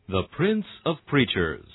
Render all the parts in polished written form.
The Prince of Preachers.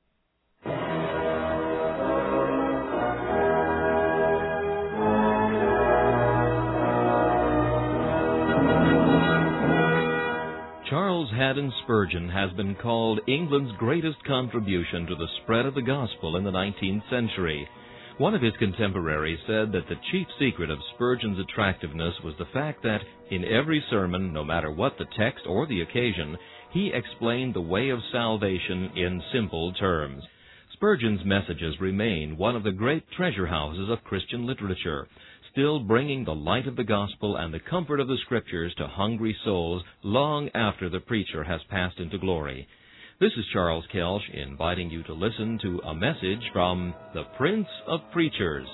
Charles Haddon Spurgeon has been called England's greatest contribution to the spread of the gospel in the 19th century. One of his contemporaries said that the chief secret of Spurgeon's attractiveness was the fact that, in every sermon, no matter what the text or the occasion, he explained the way of salvation in simple terms. Spurgeon's messages remain one of the great treasure houses of Christian literature, still bringing the light of the gospel and the comfort of the Scriptures to hungry souls long after the preacher has passed into glory. This is Charles Kelsch inviting you to listen to a message from the Prince of Preachers.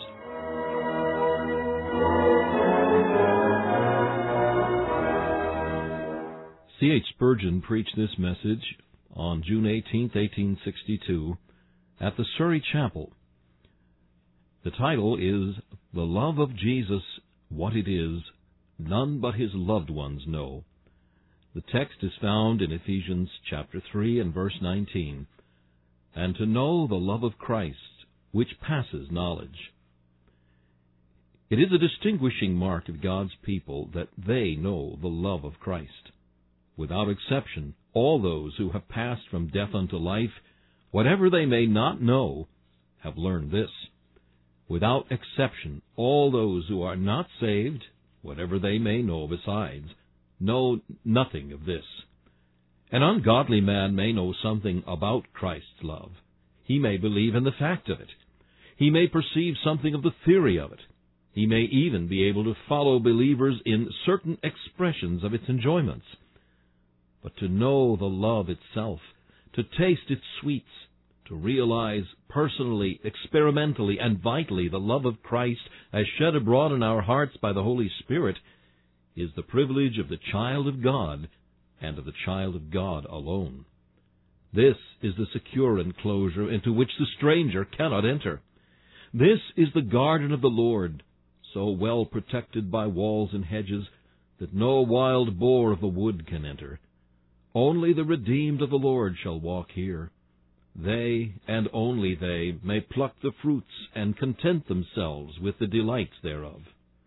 C.H. Spurgeon preached this message on June 18, 1862, at the Surrey Chapel. The title is, "The Love of Jesus, What It Is, None But His Loved Ones Know." The text is found in Ephesians chapter 3 and verse 19, "And to know the love of Christ, which passes knowledge." It is a distinguishing mark of God's people that they know the love of Christ. Without exception, all those who have passed from death unto life, whatever they may not know, have learned this. Without exception, all those who are not saved, whatever they may know besides, know nothing of this. An ungodly man may know something about Christ's love. He may believe in the fact of it. He may perceive something of the theory of it. He may even be able to follow believers in certain expressions of its enjoyments. But to know the love itself, to taste its sweets, to realize personally, experimentally, and vitally the love of Christ as shed abroad in our hearts by the Holy Spirit, is the privilege of the child of God, and of the child of God alone. This is the secure enclosure into which the stranger cannot enter. This is the garden of the Lord, so well protected by walls and hedges that no wild boar of the wood can enter. Only the redeemed of the Lord shall walk here. They, and only they, may pluck the fruits and content themselves with the delights thereof.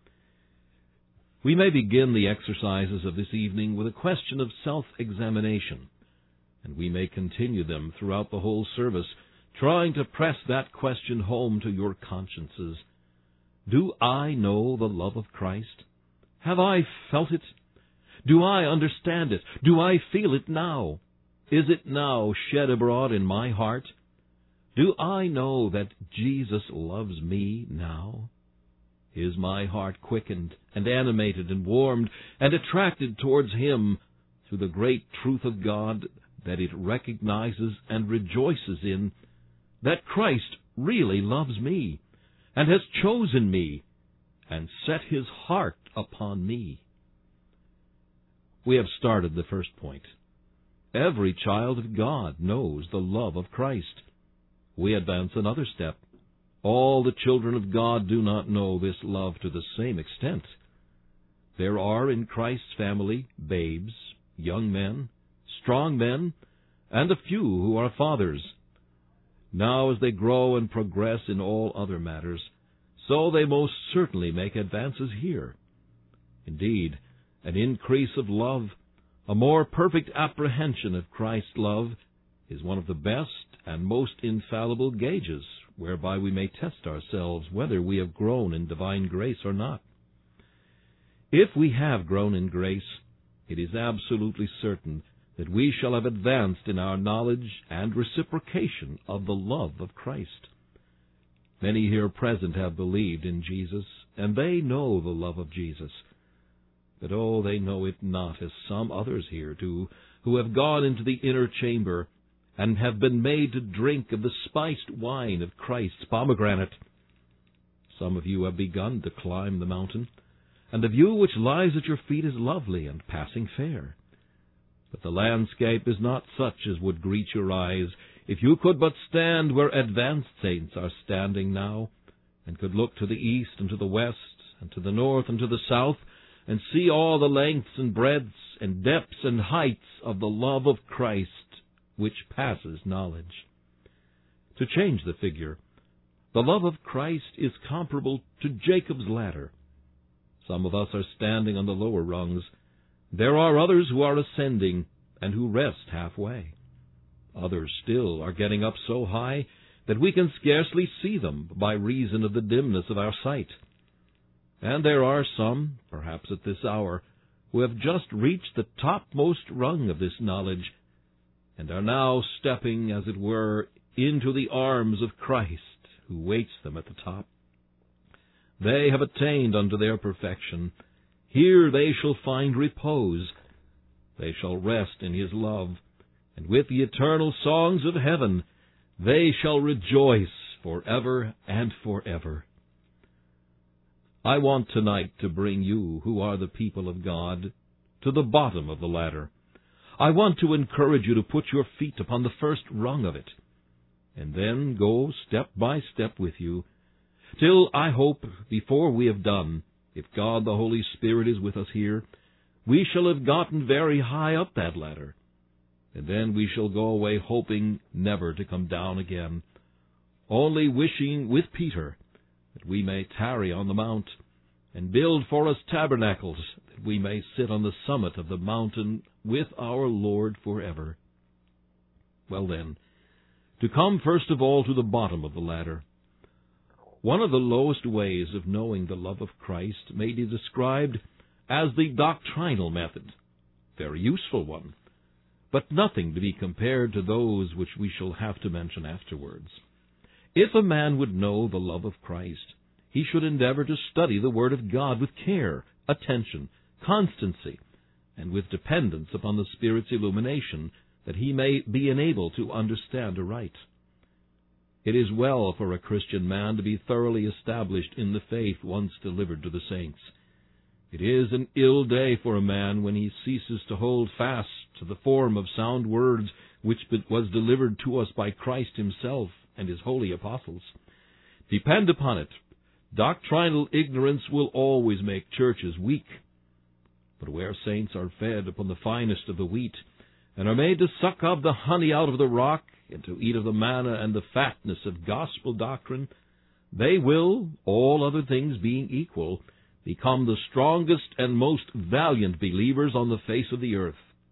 We may begin the exercises of this evening with a question of self-examination, and we may continue them throughout the whole service, trying to press that question home to your consciences. Do I know the love of Christ? Have I felt it? Do I understand it? Do I feel it now? Is it now shed abroad in my heart? Do I know that Jesus loves me now? Is my heart quickened and animated and warmed and attracted towards Him through the great truth of God that it recognizes and rejoices in, that Christ really loves me and has chosen me and set His heart upon me? We have started the first point. Every child of God knows the love of Christ. We advance another step. All the children of God do not know this love to the same extent. There are in Christ's family babes, young men, strong men, and a few who are fathers. Now as they grow and progress in all other matters, so they most certainly make advances here. Indeed, an increase of love, a more perfect apprehension of Christ's love, is one of the best and most infallible gauges whereby we may test ourselves whether we have grown in divine grace or not. If we have grown in grace, it is absolutely certain that we shall have advanced in our knowledge and reciprocation of the love of Christ. Many here present have believed in Jesus, and they know the love of Jesus. But they know it not as some others here do, who have gone into the inner chamber and have been made to drink of the spiced wine of Christ's pomegranate. Some of you have begun to climb the mountain, and the view which lies at your feet is lovely and passing fair. But the landscape is not such as would greet your eyes if you could but stand where advanced saints are standing now, and could look to the east and to the west, and to the north and to the south, and see all the lengths and breadths and depths and heights of the love of Christ which passes knowledge. To change the figure, the love of Christ is comparable to Jacob's ladder. Some of us are standing on the lower rungs. There are others who are ascending and who rest halfway. Others still are getting up so high that we can scarcely see them by reason of the dimness of our sight. And there are some, perhaps at this hour, who have just reached the topmost rung of this knowledge, and are now stepping, as it were, into the arms of Christ, who waits them at the top. They have attained unto their perfection. Here they shall find repose. They shall rest in His love, and with the eternal songs of heaven they shall rejoice forever and forever. I want tonight to bring you, who are the people of God, to the bottom of the ladder. I want to encourage you to put your feet upon the first rung of it, and then go step by step with you, till I hope, before we have done, if God the Holy Spirit is with us here, we shall have gotten very high up that ladder, and then we shall go away hoping never to come down again, only wishing with Peter that we may tarry on the mount, and build for us tabernacles, that we may sit on the summit of the mountain with our Lord forever. Well then, to come first of all to the bottom of the ladder. One of the lowest ways of knowing the love of Christ may be described as the doctrinal method. Very useful one, but nothing to be compared to those which we shall have to mention afterwards. If a man would know the love of Christ, he should endeavor to study the Word of God with care, attention, constancy, and with dependence upon the Spirit's illumination, that he may be enabled to understand aright. It is well for a Christian man to be thoroughly established in the faith once delivered to the saints. It is an ill day for a man when he ceases to hold fast to the form of sound words which was delivered to us by Christ Himself and His holy apostles. Depend upon it, doctrinal ignorance will always make churches weak. But where saints are fed upon the finest of the wheat, and are made to suck of the honey out of the rock, and to eat of the manna and the fatness of gospel doctrine, they will, all other things being equal, become the strongest and most valiant believers on the face of the earth.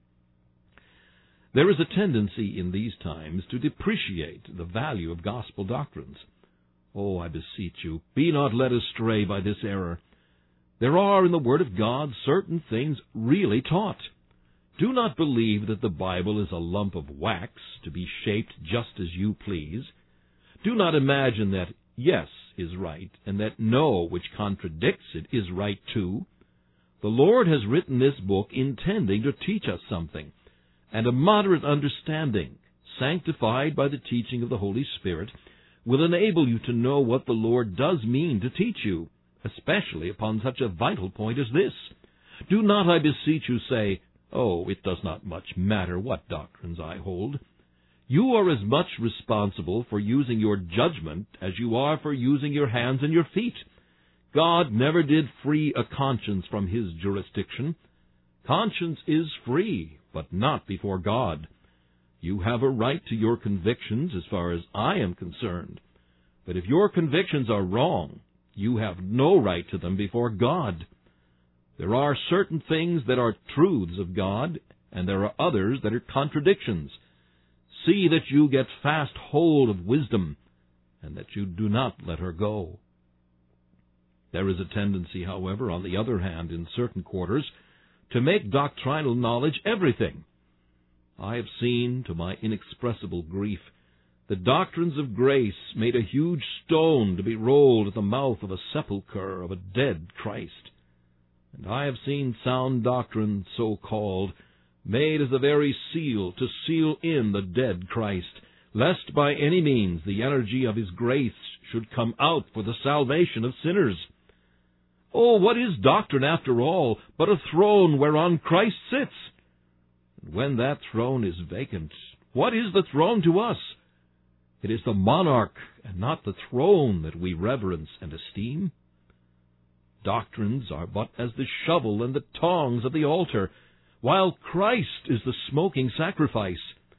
There is a tendency in these times to depreciate the value of gospel doctrines. Oh, I beseech you, be not led astray by this error. There are in the Word of God certain things really taught. Do not believe that the Bible is a lump of wax to be shaped just as you please. Do not imagine that yes is right and that no, which contradicts it, is right too. The Lord has written this book intending to teach us something, and a moderate understanding, sanctified by the teaching of the Holy Spirit, will enable you to know what the Lord does mean to teach you, especially upon such a vital point as this. Do not, I beseech you, say, "Oh, it does not much matter what doctrines I hold." You are as much responsible for using your judgment as you are for using your hands and your feet. God never did free a conscience from His jurisdiction. Conscience is free, but not before God. You have a right to your convictions as far as I am concerned. But if your convictions are wrong, you have no right to them before God. There are certain things that are truths of God, and there are others that are contradictions. See that you get fast hold of wisdom, and that you do not let her go. There is a tendency, however, on the other hand, in certain quarters, to make doctrinal knowledge everything. I have seen, to my inexpressible grief, the doctrines of grace made a huge stone to be rolled at the mouth of a sepulchre of a dead Christ. And I have seen sound doctrine, so called, made as the very seal to seal in the dead Christ, lest by any means the energy of His grace should come out for the salvation of sinners. Oh, what is doctrine, after all, but a throne whereon Christ sits? And when that throne is vacant, what is the throne to us? It is the monarch and not the throne that we reverence and esteem. Doctrines are but as the shovel and the tongs of the altar, while Christ is the smoking sacrifice.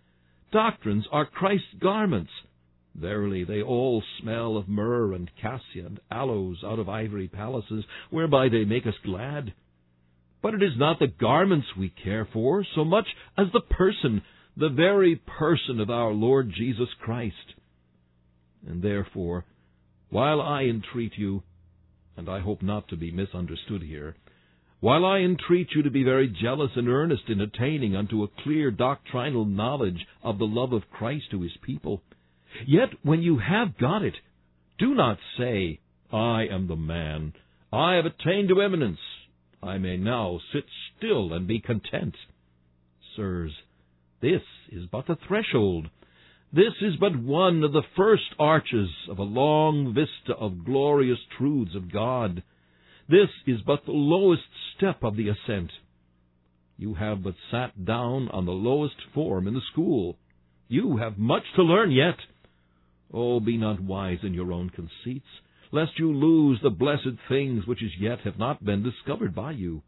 Doctrines are Christ's garments. Verily, they all smell of myrrh and cassia and aloes out of ivory palaces, whereby they make us glad. But it is not the garments we care for, so much as the person, the very person of our Lord Jesus Christ. And therefore, while I entreat you, and I hope not to be misunderstood here, while I entreat you to be very jealous and earnest in attaining unto a clear doctrinal knowledge of the love of Christ to his people, yet when you have got it, do not say, I am the man, I have attained to eminence, I may now sit still and be content. Sirs, this is but the threshold. This is but one of the first arches of a long vista of glorious truths of God. This is but the lowest step of the ascent. You have but sat down on the lowest form in the school. You have much to learn yet. Oh, be not wise in your own conceits, lest you lose the blessed things which as yet have not been discovered by you.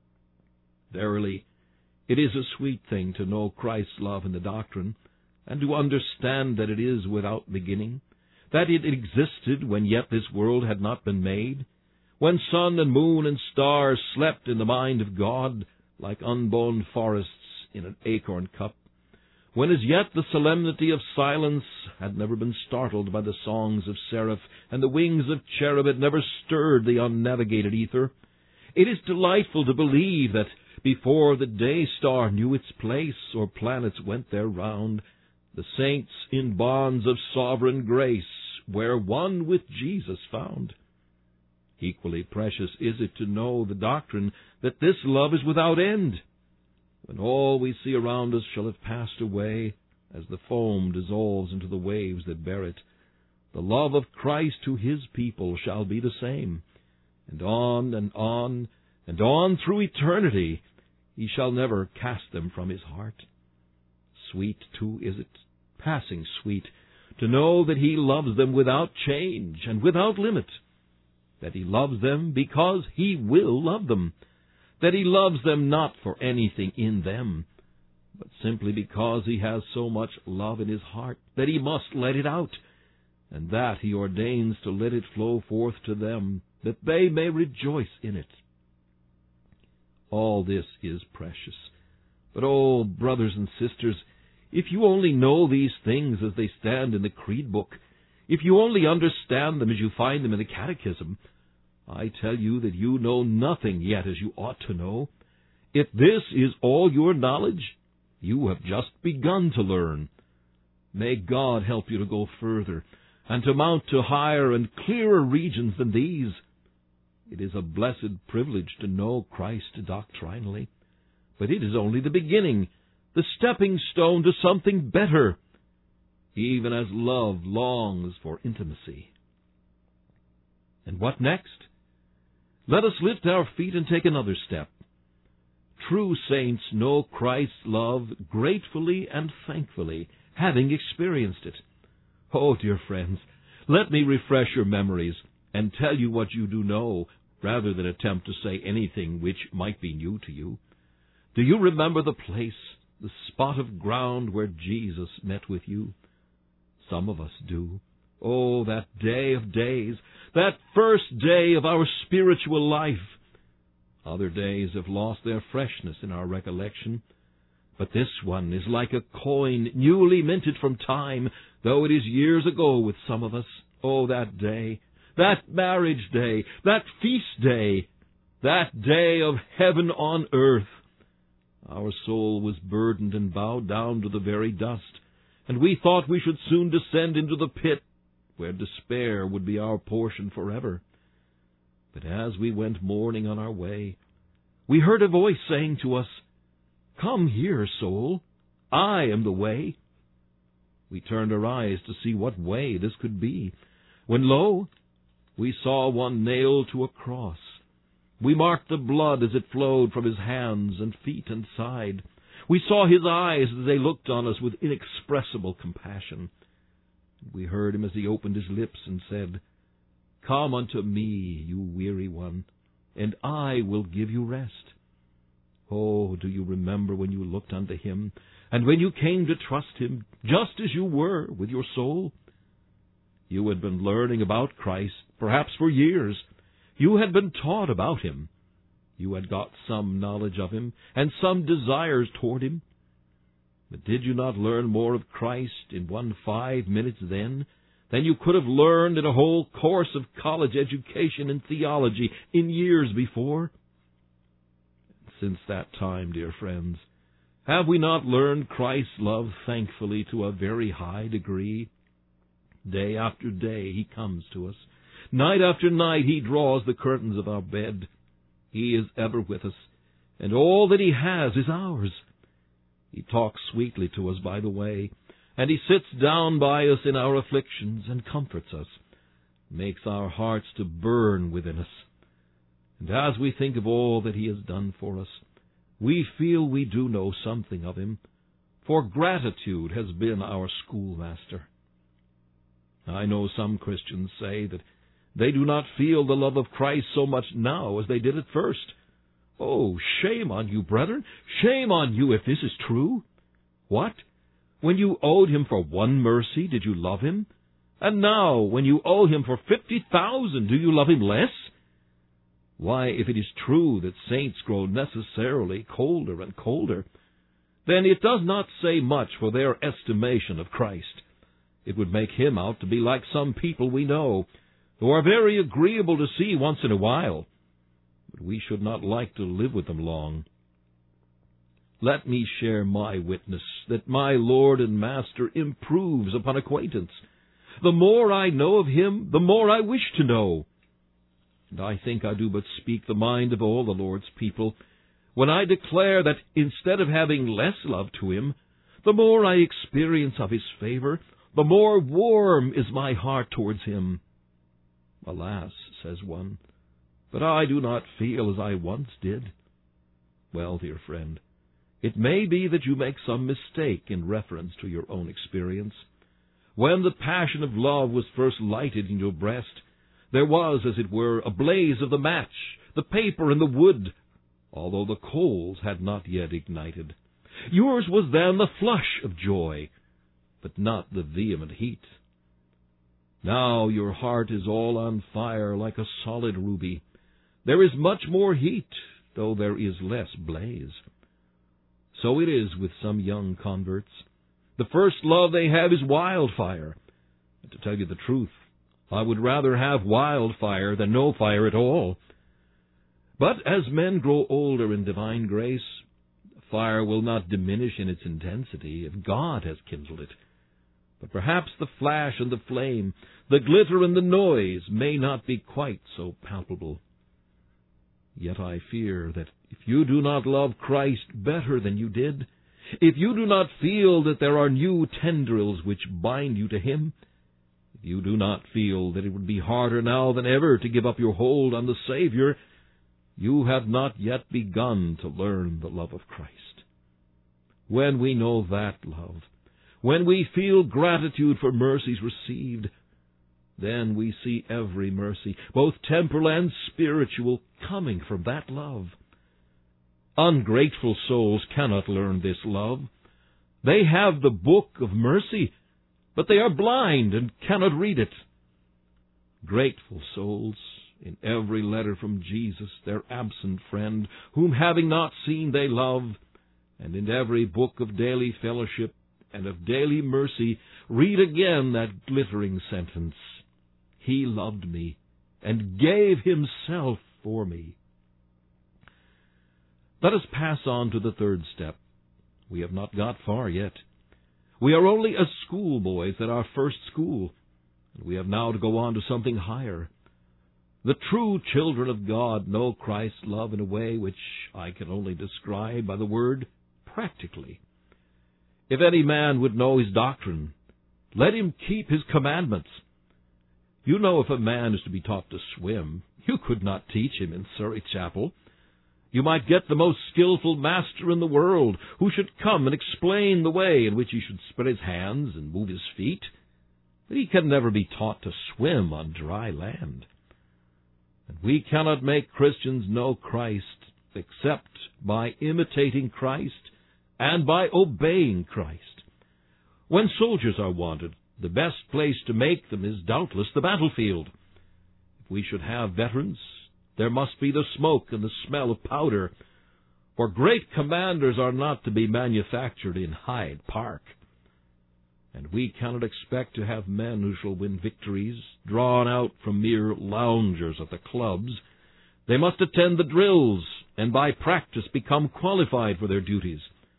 Verily, it is a sweet thing to know Christ's love in the doctrine, and to understand that it is without beginning, that it existed when yet this world had not been made, when sun and moon and stars slept in the mind of God, like unborn forests in an acorn cup, when as yet the solemnity of silence had never been startled by the songs of seraph, and the wings of cherub had never stirred the unnavigated ether. It is delightful to believe that before the day star knew its place, or planets went their round, the saints in bonds of sovereign grace were one with Jesus found. Equally precious is it to know the doctrine that this love is without end. When all we see around us shall have passed away, as the foam dissolves into the waves that bear it, the love of Christ to his people shall be the same, and on and on and on through eternity he shall never cast them from his heart. Sweet, too, is it, passing sweet, to know that he loves them without change and without limit, that he loves them because he will love them, that he loves them not for anything in them, but simply because he has so much love in his heart that he must let it out, and that he ordains to let it flow forth to them, that they may rejoice in it. All this is precious. But, oh, brothers and sisters, if you only know these things as they stand in the Creed book, if you only understand them as you find them in the Catechism, I tell you that you know nothing yet as you ought to know. If this is all your knowledge, you have just begun to learn. May God help you to go further, and to mount to higher and clearer regions than these. It is a blessed privilege to know Christ doctrinally, but it is only the beginning, the stepping stone to something better, even as love longs for intimacy. And what next? Let us lift our feet and take another step. True saints know Christ's love gratefully and thankfully, having experienced it. Oh, dear friends, let me refresh your memories and tell you what you do know, rather than attempt to say anything which might be new to you. Do you remember the place, the spot of ground where Jesus met with you? Some of us do. Oh, that day of days, that first day of our spiritual life. Other days have lost their freshness in our recollection, but this one is like a coin newly minted from time, though it is years ago with some of us. Oh, that day, that marriage day, that feast day, that day of heaven on earth. Our soul was burdened and bowed down to the very dust, and we thought we should soon descend into the pit, where despair would be our portion forever. But as we went mourning on our way, we heard a voice saying to us, "Come here, soul, I am the way." We turned our eyes to see what way this could be, when lo, we saw one nailed to a cross. We marked the blood as it flowed from his hands and feet and side. We saw his eyes as they looked on us with inexpressible compassion. We heard him as he opened his lips and said, "Come unto me, you weary one, and I will give you rest." Oh, do you remember when you looked unto him, and when you came to trust Him, just as you were with your soul? You had been learning about Christ, perhaps for years. You had been taught about Him. You had got some knowledge of Him, and some desires toward Him. But did you not learn more of Christ in 5 minutes then than you could have learned in a whole course of college education in theology in years before? Since that time, dear friends, have we not learned Christ's love thankfully to a very high degree? Day after day He comes to us. Night after night He draws the curtains of our bed. He is ever with us, and all that He has is ours. He talks sweetly to us by the way, and He sits down by us in our afflictions and comforts us, makes our hearts to burn within us. And as we think of all that He has done for us, we feel we do know something of Him, for gratitude has been our schoolmaster. I know some Christians say that they do not feel the love of Christ so much now as they did at first. Oh, shame on you, brethren! Shame on you if this is true! What? When you owed Him for one mercy, did you love Him? And now, when you owe Him for 50,000, do you love Him less? Why, if it is true that saints grow necessarily colder and colder, then it does not say much for their estimation of Christ. It would make Him out to be like some people we know, who are very agreeable to see once in a while, but we should not like to live with them long. Let me share my witness that my Lord and Master improves upon acquaintance. The more I know of Him, the more I wish to know. And I think I do but speak the mind of all the Lord's people when I declare that instead of having less love to Him, the more I experience of His favor, the more warm is my heart towards Him. Alas, says one, but I do not feel as I once did. Well, dear friend, it may be that you make some mistake in reference to your own experience. When the passion of love was first lighted in your breast, there was, as it were, a blaze of the match, the paper and the wood, although the coals had not yet ignited. Yours was then the flush of joy, but not the vehement heat. Now your heart is all on fire like a solid ruby. There is much more heat, though there is less blaze. So it is with some young converts. The first love they have is wildfire. And to tell you the truth, I would rather have wildfire than no fire at all. But as men grow older in divine grace, fire will not diminish in its intensity if God has kindled it. But perhaps the flash and the flame, the glitter and the noise may not be quite so palpable. Yet I fear that if you do not love Christ better than you did, if you do not feel that there are new tendrils which bind you to Him, if you do not feel that it would be harder now than ever to give up your hold on the Savior, you have not yet begun to learn the love of Christ. When we know that love, when we feel gratitude for mercies received, then we see every mercy, both temporal and spiritual, coming from that love. Ungrateful souls cannot learn this love. They have the book of mercy, but they are blind and cannot read it. Grateful souls, in every letter from Jesus, their absent friend, whom having not seen they love, and in every book of daily fellowship and of daily mercy, read again that glittering sentence, He loved me and gave Himself for me. Let us pass on to the third step. We have not got far yet. We are only as schoolboys at our first school, and we have now to go on to something higher. The true children of God know Christ's love in a way which I can only describe by the word practically. If any man would know his doctrine, let him keep his commandments. You know, if a man is to be taught to swim, you could not teach him in Surrey Chapel. You might get the most skillful master in the world, who should come and explain the way in which he should spread his hands and move his feet, but he can never be taught to swim on dry land. And we cannot make Christians know Christ except by imitating Christ and by obeying Christ. When soldiers are wanted, the best place to make them is doubtless the battlefield. If we should have veterans, there must be the smoke and the smell of powder, for great commanders are not to be manufactured in Hyde Park. And we cannot expect to have men who shall win victories drawn out from mere loungers at the clubs. They must attend the drills, and by practice become qualified for their duties.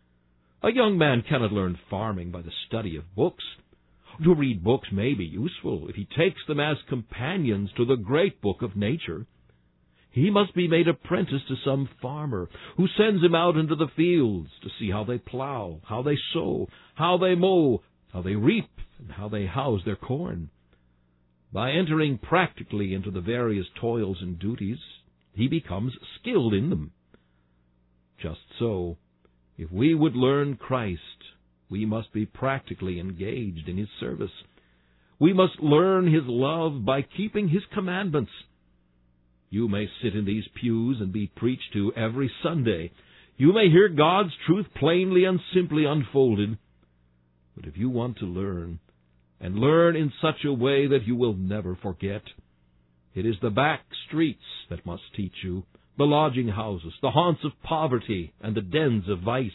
A young man cannot learn farming by the study of books. To read books may be useful if he takes them as companions to the great book of nature. He must be made apprentice to some farmer who sends him out into the fields to see how they plow, how they sow, how they mow, how they reap, and how they house their corn. By entering practically into the various toils and duties, he becomes skilled in them. Just so, if we would learn Christ, we must be practically engaged in His service. We must learn His love by keeping His commandments. You may sit in these pews and be preached to every Sunday. You may hear God's truth plainly and simply unfolded. But if you want to learn, and learn in such a way that you will never forget, it is the back streets that must teach you, the lodging houses, the haunts of poverty, and the dens of vice.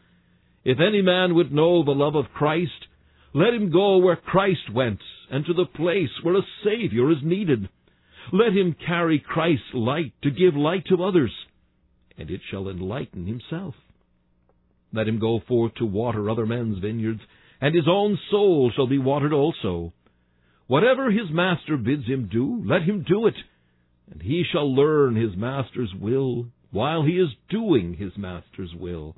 If any man would know the love of Christ, let him go where Christ went, and to the place where a Savior is needed. Let him carry Christ's light to give light to others, and it shall enlighten himself. Let him go forth to water other men's vineyards, and his own soul shall be watered also. Whatever his master bids him do, let him do it, and he shall learn his master's will while he is doing his master's will.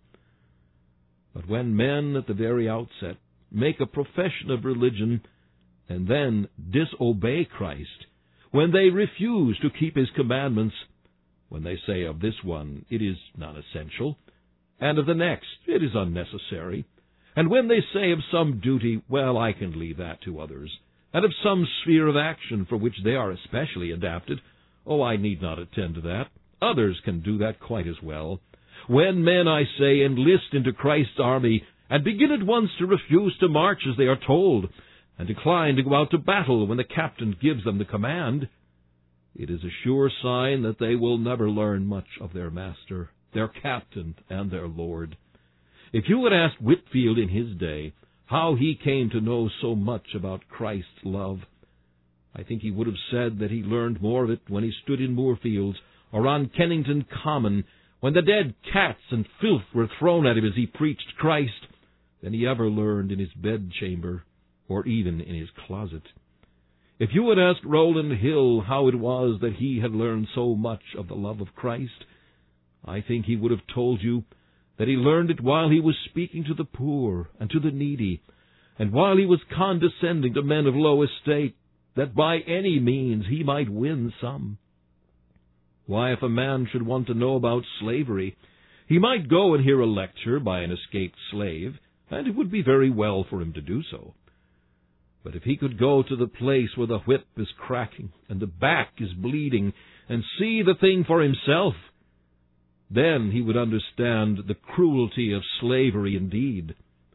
But when men at the very outset make a profession of religion and then disobey Christ, when they refuse to keep His commandments, when they say of this one, it is not essential, and of the next, it is unnecessary, and when they say of some duty, well, I can leave that to others, and of some sphere of action for which they are especially adapted, oh, I need not attend to that. Others can do that quite as well. When men, I say, enlist into Christ's army, and begin at once to refuse to march as they are told, and decline to go out to battle when the captain gives them the command, it is a sure sign that they will never learn much of their master, their captain, and their Lord. If you had asked Whitefield in his day how he came to know so much about Christ's love, I think he would have said that he learned more of it when he stood in Moorfields or on Kennington Common, when the dead cats and filth were thrown at him as he preached Christ, than he ever learned in his bedchamber or even in his closet. If you had asked Rowland Hill how it was that he had learned so much of the love of Christ, I think he would have told you that he learned it while he was speaking to the poor and to the needy, and while he was condescending to men of low estate, that by any means he might win some. Why, if a man should want to know about slavery, he might go and hear a lecture by an escaped slave, and it would be very well for him to do so. But if he could go to the place where the whip is cracking and the back is bleeding, and see the thing for himself, then he would understand the cruelty of slavery indeed.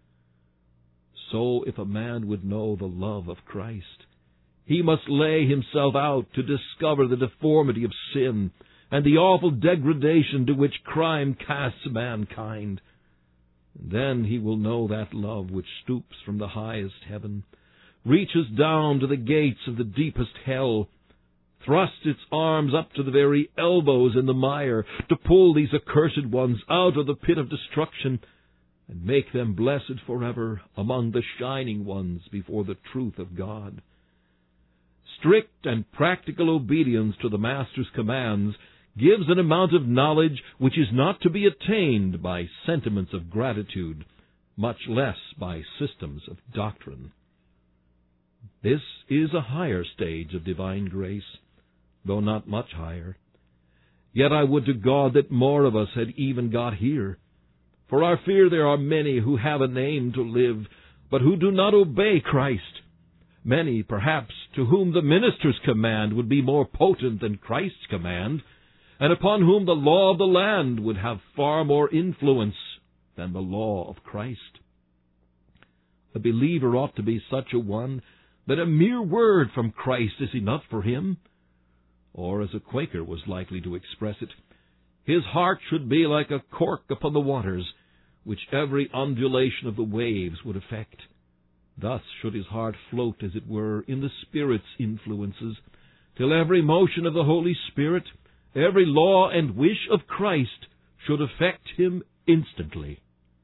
So if a man would know the love of Christ, he must lay himself out to discover the deformity of sin and the awful degradation to which crime casts mankind. Then he will know that love which stoops from the highest heaven, reaches down to the gates of the deepest hell, thrusts its arms up to the very elbows in the mire, to pull these accursed ones out of the pit of destruction, and make them blessed forever among the shining ones before the truth of God. Strict and practical obedience to the Master's commands gives an amount of knowledge which is not to be attained by sentiments of gratitude, much less by systems of doctrine. This is a higher stage of divine grace, though not much higher. Yet I would to God that more of us had even got here. For I fear there are many who have a name to live, but who do not obey Christ. Many, perhaps, to whom the minister's command would be more potent than Christ's command, and upon whom the law of the land would have far more influence, than the law of Christ. A believer ought to be such a one that a mere word from Christ is enough for him. Or, as a Quaker was likely to express it, his heart should be like a cork upon the waters, which every undulation of the waves would affect. Thus should his heart float, as it were, in the Spirit's influences, till every motion of the Holy Spirit, every law and wish of Christ should affect him instantly.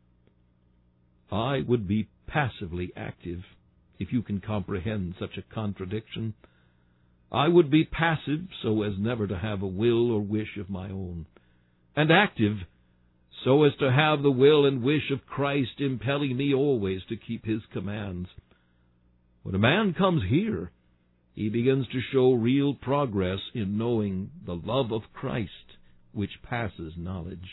I would be passively active, if you can comprehend such a contradiction. I would be passive so as never to have a will or wish of my own, and active so as to have the will and wish of Christ impelling me always to keep His commands. When a man comes here, he begins to show real progress in knowing the love of Christ, which passes knowledge.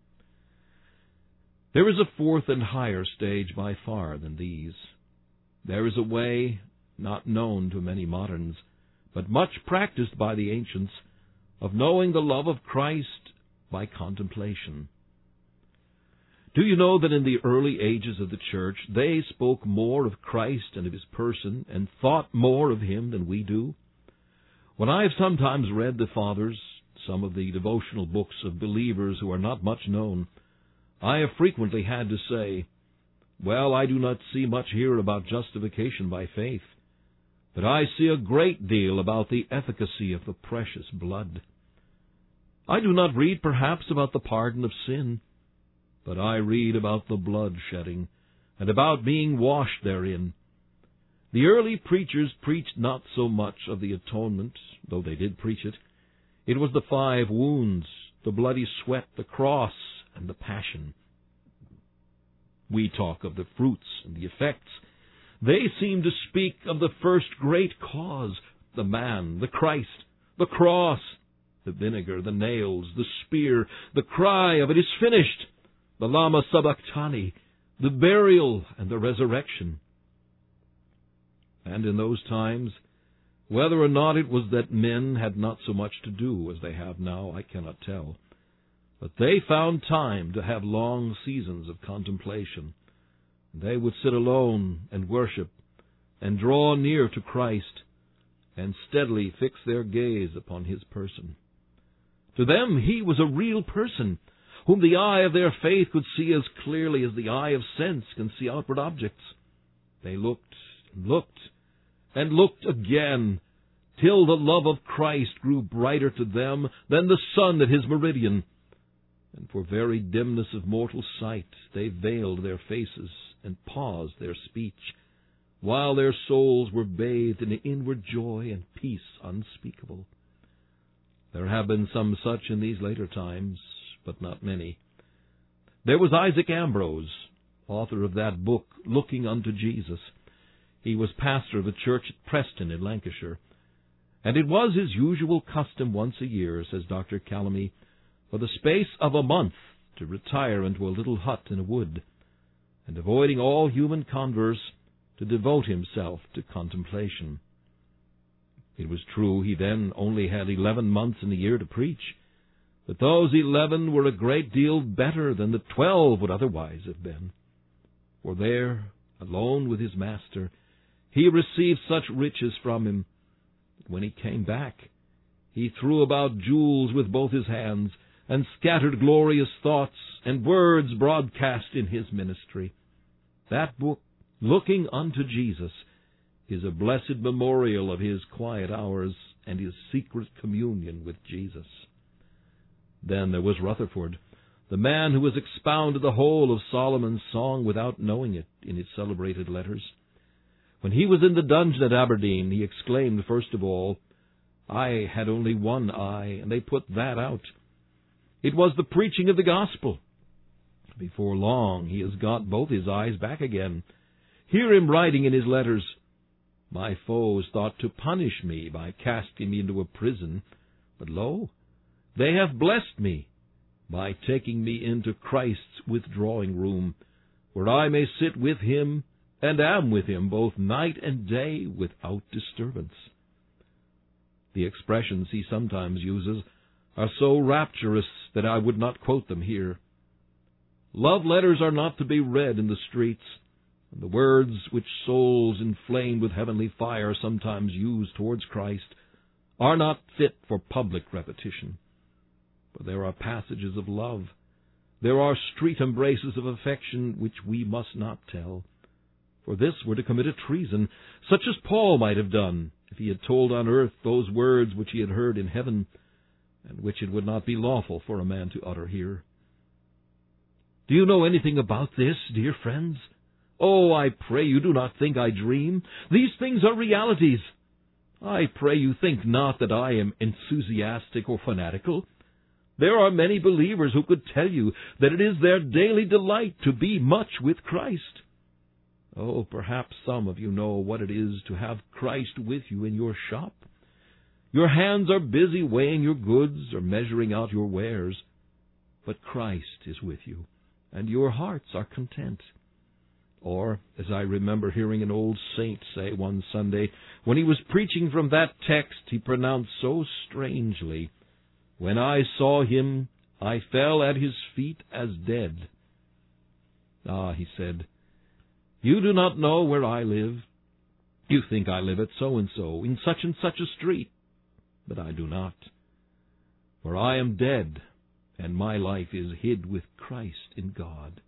There is a fourth and higher stage by far than these. There is a way, not known to many moderns, but much practiced by the ancients, of knowing the love of Christ by contemplation. Do you know that in the early ages of the church, they spoke more of Christ and of His person, and thought more of Him than we do? When I have sometimes read the Fathers, some of the devotional books of believers who are not much known, I have frequently had to say, well, I do not see much here about justification by faith, but I see a great deal about the efficacy of the precious blood. I do not read perhaps about the pardon of sin, but I read about the blood shedding, and about being washed therein. The early preachers preached not so much of the atonement, though they did preach it. It was the 5 wounds, the bloody sweat, the cross, and the passion. We talk of the fruits and the effects. They seem to speak of the first great cause, the man, the Christ, the cross, the vinegar, the nails, the spear, the cry of "it is finished," the lama sabachthani, the burial and the resurrection. And in those times, whether or not it was that men had not so much to do as they have now, I cannot tell. But they found time to have long seasons of contemplation. They would sit alone and worship, and draw near to Christ, and steadily fix their gaze upon His person. To them He was a real person, whom the eye of their faith could see as clearly as the eye of sense can see outward objects. They looked and looked and looked again, till the love of Christ grew brighter to them than the sun at his meridian. And for very dimness of mortal sight they veiled their faces and paused their speech, while their souls were bathed in inward joy and peace unspeakable. There have been some such in these later times, but not many. There was Isaac Ambrose, author of that book, Looking unto Jesus. He was pastor of a church at Preston in Lancashire, and it was his usual custom once a year, says Dr. Calamy, for the space of a month to retire into a little hut in a wood, and avoiding all human converse, to devote himself to contemplation. It was true he then only had 11 months in the year to preach, but those 11 were a great deal better than the 12 would otherwise have been. For there, alone with his Master, he received such riches from Him that when he came back, he threw about jewels with both his hands, and scattered glorious thoughts and words broadcast in his ministry. That book, Looking unto Jesus, is a blessed memorial of his quiet hours and his secret communion with Jesus. Then there was Rutherford, the man who has expounded the whole of Solomon's Song without knowing it in his celebrated letters. When he was in the dungeon at Aberdeen, he exclaimed, first of all, "I had only one eye, and they put that out." It was the preaching of the gospel. Before long, he has got both his eyes back again. Hear him writing in his letters, "My foes thought to punish me by casting me into a prison, but lo, they have blessed me by taking me into Christ's withdrawing room, where I may sit with Him and am with Him both night and day without disturbance." The expressions he sometimes uses are so rapturous that I would not quote them here. Love letters are not to be read in the streets, and the words which souls inflamed with heavenly fire sometimes use towards Christ are not fit for public repetition. For there are passages of love, there are street embraces of affection which we must not tell. For this were to commit a treason, such as Paul might have done if he had told on earth those words which he had heard in heaven, and which it would not be lawful for a man to utter here. Do you know anything about this, dear friends? Oh, I pray you do not think I dream. These things are realities. I pray you think not that I am enthusiastic or fanatical. There are many believers who could tell you that it is their daily delight to be much with Christ. Oh, perhaps some of you know what it is to have Christ with you in your shop. Your hands are busy weighing your goods or measuring out your wares, but Christ is with you, and your hearts are content. Or, as I remember hearing an old saint say one Sunday, when he was preaching from that text, he pronounced so strangely, "When I saw him, I fell at his feet as dead." "Ah," he said, "you do not know where I live. You think I live at so-and-so, in such and such a street. But I do not. For I am dead, and my life is hid with Christ in God."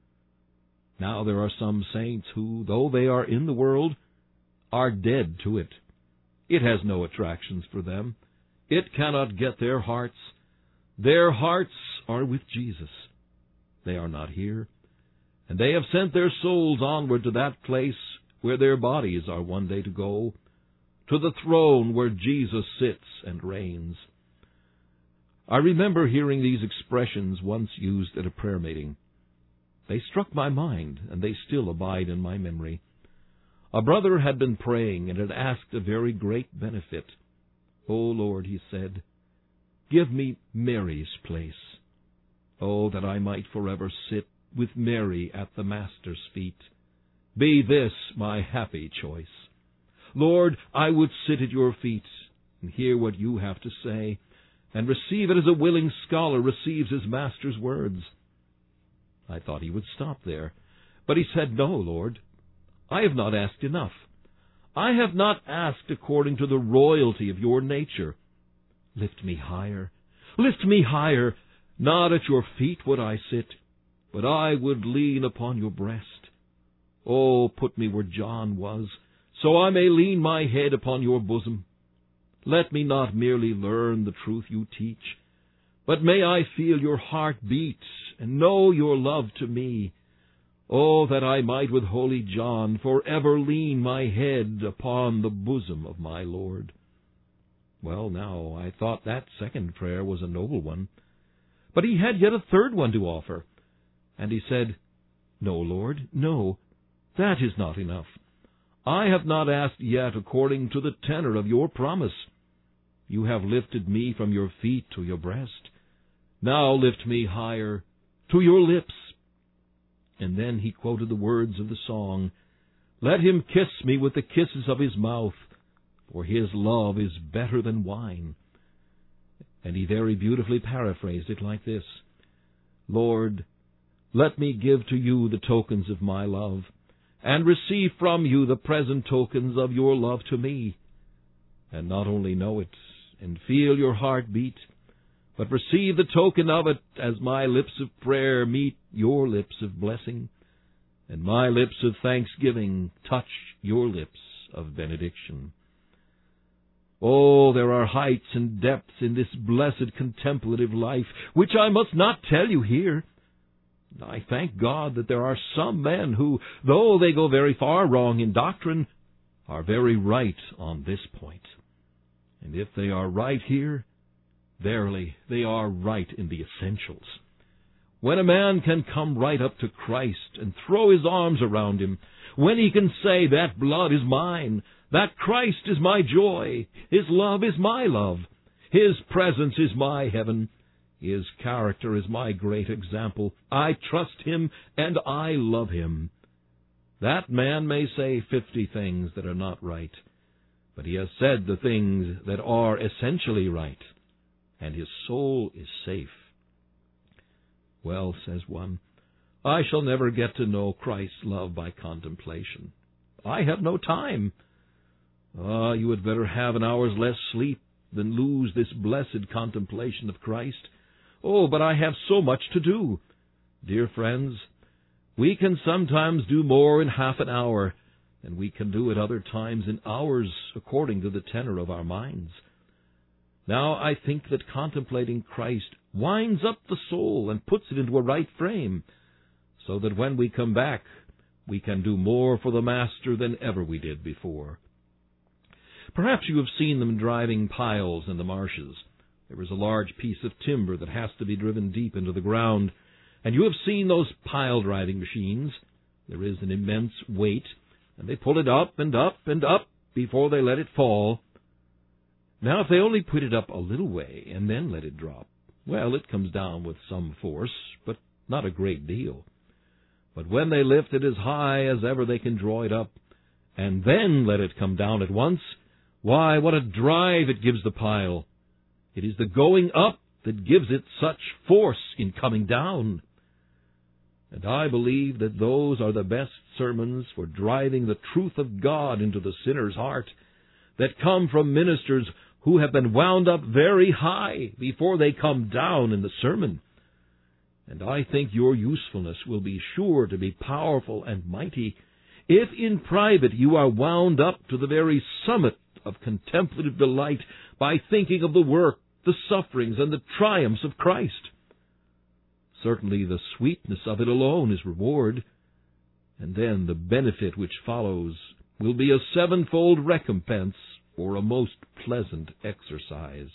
Now there are some saints who, though they are in the world, are dead to it. It has no attractions for them. It cannot get their hearts. Their hearts are with Jesus. They are not here, and they have sent their souls onward to that place where their bodies are one day to go, to the throne where Jesus sits and reigns. I remember hearing these expressions once used at a prayer meeting. They struck my mind, and they still abide in my memory. A brother had been praying and had asked a very great benefit. "O Lord," he said, "give me Mary's place. Oh, that I might forever sit with Mary at the Master's feet. Be this my happy choice. Lord, I would sit at your feet and hear what you have to say, and receive it as a willing scholar receives his master's words." I thought he would stop there, but he said, "No, Lord, I have not asked enough. I have not asked according to the royalty of your nature. Lift me higher, lift me higher. Not at your feet would I sit, but I would lean upon your breast. Oh, put me where John was, so I may lean my head upon your bosom. Let me not merely learn the truth you teach, but may I feel your heart beat and know your love to me. Oh, that I might with holy John forever lean my head upon the bosom of my Lord." Well, now, I thought that second prayer was a noble one, but he had yet a third one to offer. And he said, "No, Lord, no, that is not enough. I have not asked yet according to the tenor of your promise. You have lifted me from your feet to your breast. Now lift me higher to your lips." And then he quoted the words of the song, "Let him kiss me with the kisses of his mouth, for his love is better than wine." And he very beautifully paraphrased it like this: "Lord, let me give to you the tokens of my love, and receive from you the present tokens of your love to me, and not only know it and feel your heart beat, but receive the token of it as my lips of prayer meet your lips of blessing, and my lips of thanksgiving touch your lips of benediction." Oh, there are heights and depths in this blessed contemplative life, which I must not tell you here. I thank God that there are some men who, though they go very far wrong in doctrine, are very right on this point. And if they are right here, verily they are right in the essentials. When a man can come right up to Christ and throw his arms around him, when he can say, "That blood is mine, that Christ is my joy, his love is my love, his presence is my heaven, his character is my great example, I trust him and I love him," that man may say 50 things that are not right, but he has said the things that are essentially right, and his soul is safe. "Well," says one, I shall never get to know Christ's love by contemplation. I have no time. You had better have an hour's less sleep than lose this blessed contemplation of Christ. Oh, but I have so much to do. Dear friends, we can sometimes do more in half an hour than we can do at other times in hours, according to the tenor of our minds. Now I think that contemplating Christ winds up the soul and puts it into a right frame, so that when we come back, we can do more for the Master than ever we did before. Perhaps you have seen them driving piles in the marshes. There is a large piece of timber that has to be driven deep into the ground, and you have seen those pile-driving machines. There is an immense weight, and they pull it up and up and up before they let it fall. Now, if they only put it up a little way and then let it drop, well, it comes down with some force, but not a great deal. But when they lift it as high as ever they can draw it up, and then let it come down at once, why, what a drive it gives the pile! It is the going up that gives it such force in coming down. And I believe that those are the best sermons for driving the truth of God into the sinner's heart, that come from ministers who have been wound up very high before they come down in the sermon. And I think your usefulness will be sure to be powerful and mighty if in private you are wound up to the very summit of contemplative delight by thinking of the work, the sufferings, and the triumphs of Christ. Certainly the sweetness of it alone is reward, and then the benefit which follows will be a sevenfold recompense for a most pleasant exercise.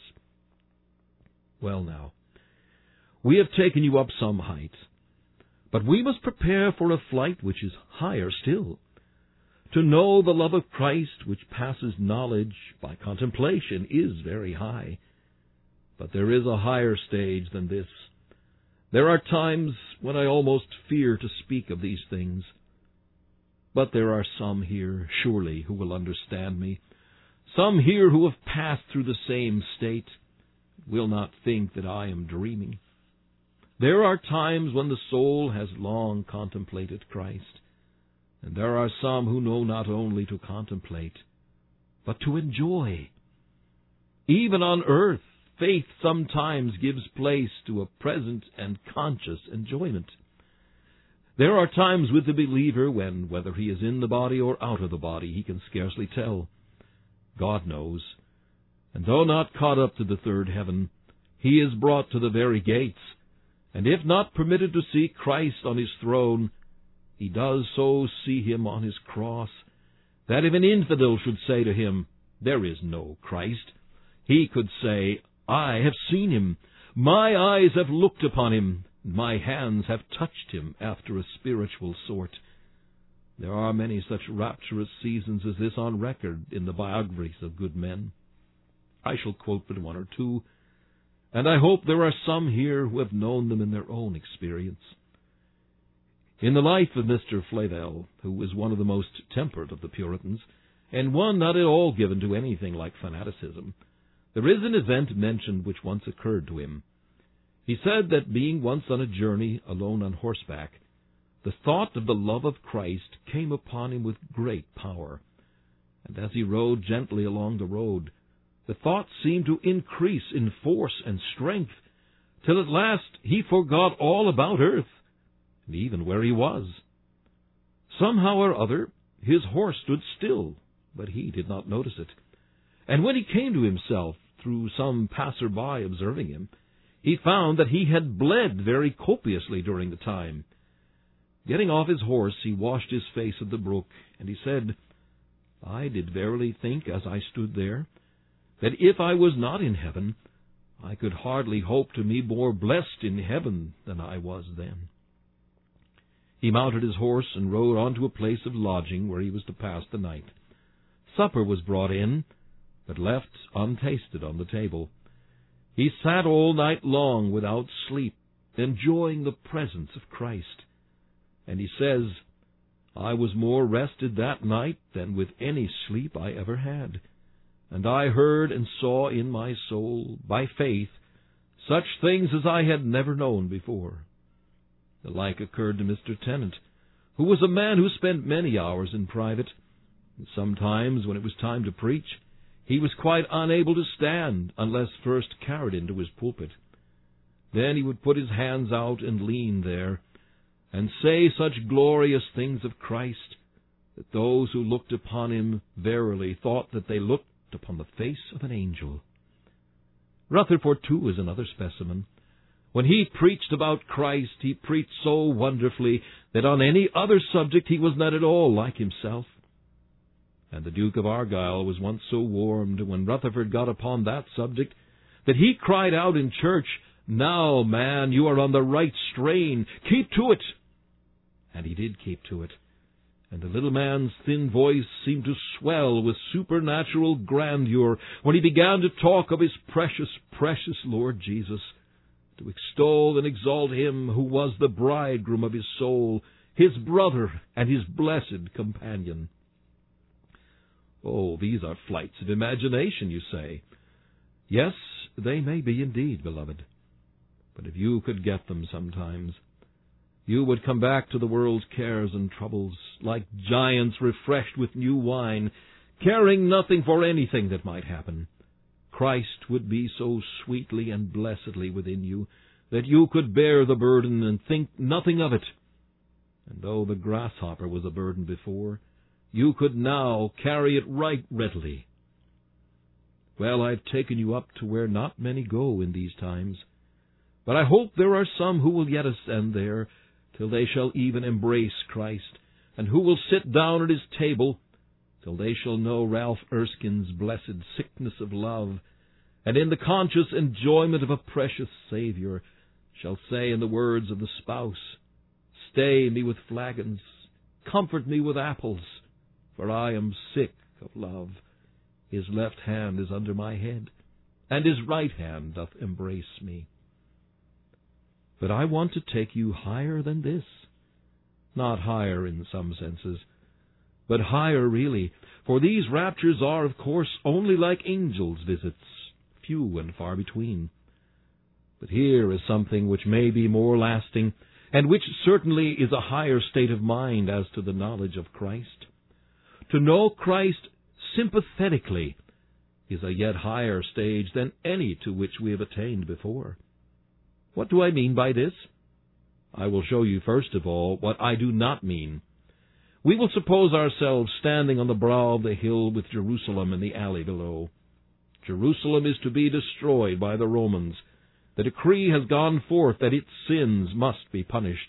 Well now, we have taken you up some height, but we must prepare for a flight which is higher still. To know the love of Christ, which passes knowledge by contemplation, is very high. But there is a higher stage than this. There are times when I almost fear to speak of these things. But there are some here, surely, who will understand me. Some here who have passed through the same state will not think that I am dreaming. There are times when the soul has long contemplated Christ. And there are some who know not only to contemplate, but to enjoy. Even on earth, faith sometimes gives place to a present and conscious enjoyment. There are times with the believer when, whether he is in the body or out of the body, he can scarcely tell. God knows. And though not caught up to the third heaven, he is brought to the very gates, and if not permitted to see Christ on his throne, he does so see him on his cross, that if an infidel should say to him, "There is no Christ," he could say, "I have seen him. My eyes have looked upon him. My hands have touched him after a spiritual sort." There are many such rapturous seasons as this on record in the biographies of good men. I shall quote but one or two, and I hope there are some here who have known them in their own experience. In the life of Mr. Flavel, who was one of the most temperate of the Puritans, and one not at all given to anything like fanaticism, there is an event mentioned which once occurred to him. He said that being once on a journey alone on horseback, the thought of the love of Christ came upon him with great power, and as he rode gently along the road, the thought seemed to increase in force and strength, till at last he forgot all about earth, and even where he was. Somehow or other, his horse stood still, but he did not notice it. And when he came to himself, through some passer-by observing him, he found that he had bled very copiously during the time. Getting off his horse, he washed his face at the brook, and he said, "I did verily think, as I stood there, that if I was not in heaven, I could hardly hope to be more blessed in heaven than I was then." He mounted his horse and rode on to a place of lodging where he was to pass the night. Supper was brought in, but left untasted on the table. He sat all night long without sleep, enjoying the presence of Christ. And he says, "I was more rested that night than with any sleep I ever had. And I heard and saw in my soul, by faith, such things as I had never known before." The like occurred to Mr. Tennant, who was a man who spent many hours in private. And sometimes, when it was time to preach, he was quite unable to stand unless first carried into his pulpit. Then he would put his hands out and lean there, and say such glorious things of Christ, that those who looked upon him verily thought that they looked upon the face of an angel. Rutherford, too, is another specimen. When he preached about Christ, he preached so wonderfully that on any other subject he was not at all like himself. And the Duke of Argyll was once so warmed when Rutherford got upon that subject that he cried out in church, "Now, man, you are on the right strain. Keep to it." And he did keep to it. And the little man's thin voice seemed to swell with supernatural grandeur when he began to talk of his precious, precious Lord Jesus, to extol and exalt him who was the bridegroom of his soul, his brother and his blessed companion. Oh, these are flights of imagination, you say. Yes, they may be indeed, beloved. But if you could get them sometimes, you would come back to the world's cares and troubles, like giants refreshed with new wine, caring nothing for anything that might happen. Christ would be so sweetly and blessedly within you that you could bear the burden and think nothing of it. And though the grasshopper was a burden before, you could now carry it right readily. Well, I've taken you up to where not many go in these times, but I hope there are some who will yet ascend there, till they shall even embrace Christ, and who will sit down at his table, till they shall know Ralph Erskine's blessed sickness of love, and in the conscious enjoyment of a precious Saviour, shall say in the words of the spouse, "Stay me with flagons, comfort me with apples, for I am sick of love. His left hand is under my head, and his right hand doth embrace me." But I want to take you higher than this. Not higher in some senses, but higher really, for these raptures are, of course, only like angels' visits, few and far between. But here is something which may be more lasting, and which certainly is a higher state of mind as to the knowledge of Christ. To know Christ sympathetically is a yet higher stage than any to which we have attained before. What do I mean by this? I will show you first of all what I do not mean. We will suppose ourselves standing on the brow of the hill with Jerusalem in the alley below. Jerusalem is to be destroyed by the Romans. The decree has gone forth that its sins must be punished.